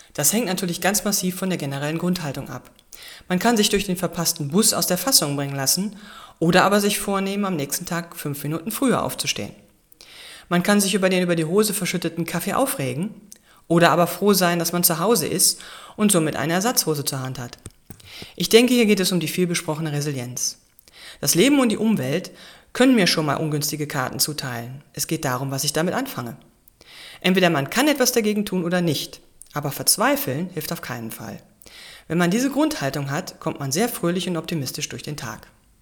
Das hängt natürlich ganz massiv von der generellen Grundhaltung ab. Man kann sich durch den verpassten Bus aus der Fassung bringen lassen oder aber sich vornehmen, am nächsten Tag 5 Minuten früher aufzustehen. Man kann sich über den über die Hose verschütteten Kaffee aufregen oder aber froh sein, dass man zu Hause ist und somit eine Ersatzhose zur Hand hat. Ich denke, hier geht es um die vielbesprochene Resilienz. Das Leben und die Umwelt können mir schon mal ungünstige Karten zuteilen. Es geht darum, was ich damit anfange. Entweder man kann etwas dagegen tun oder nicht, aber verzweifeln hilft auf keinen Fall. Wenn man diese Grundhaltung hat, kommt man sehr fröhlich und optimistisch durch den Tag.